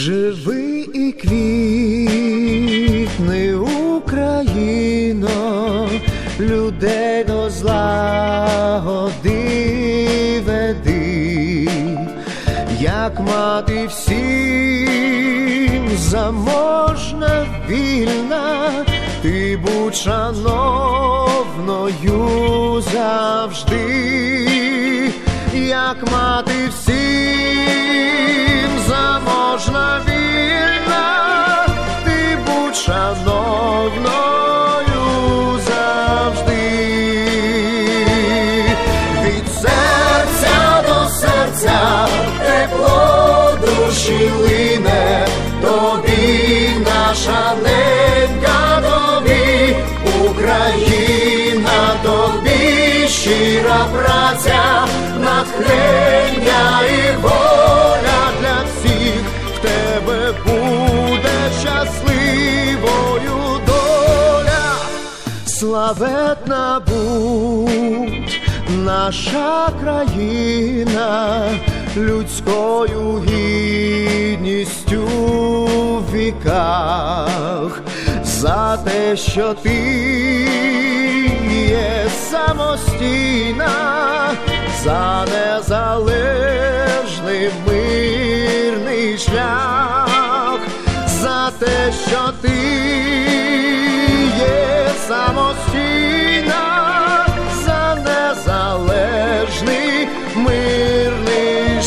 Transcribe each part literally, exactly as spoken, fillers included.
Живи і квітни, Україно, людей до злагоди веди, як мати всім заможна, вільна, ти будь шановною завжди, як мати всім заможна, вільна, ти будь шановною завжди. Від серця до серця тепло душі лине, тобі наша ненька, тобі Україна, тобі щира праця, натхнення і воля для всіх, в тебе буде щасливою доля. Славетна будь наша країна, людською гідністю в віках, за те, що ти є самостійна, за незалежний мирний шлях, за те, що ти є самостійна, за незалежний мирний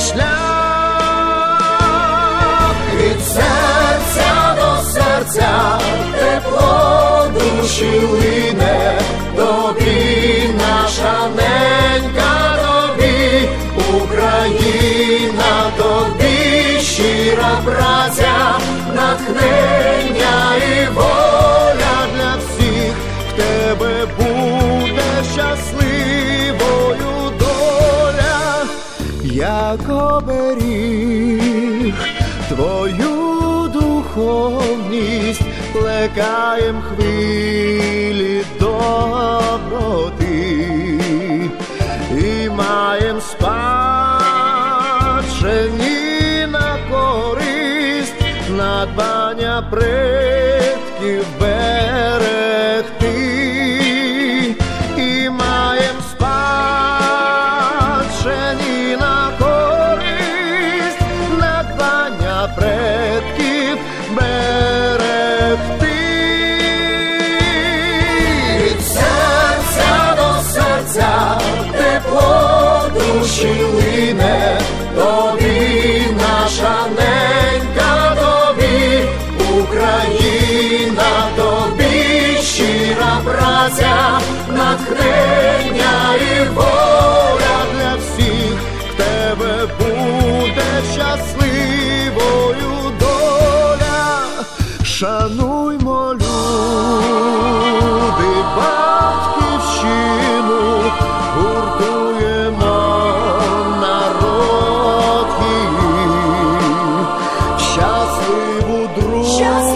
шлях. Від серця до серця тепло душі лине, тобі наша ненька, тобі Україна, тобі щира праця, натхнення і воля для всіх, в тебе буде щасливою доля, як оберіг твою духовність, плекаєм хвилі доброти і маєм спадщині на користь, надбання предків берегти, і маєм спадщині на користь, надбання предків берегти. Від серця до серця тепло душі лине, тобі наша ненька, тобі Україна, тобі щира праця, натхнення і воля для всіх, в тебе буде щасливою доля. Шануймо, люди, батьківщину, гуртуємо народ її, щасливу дружбу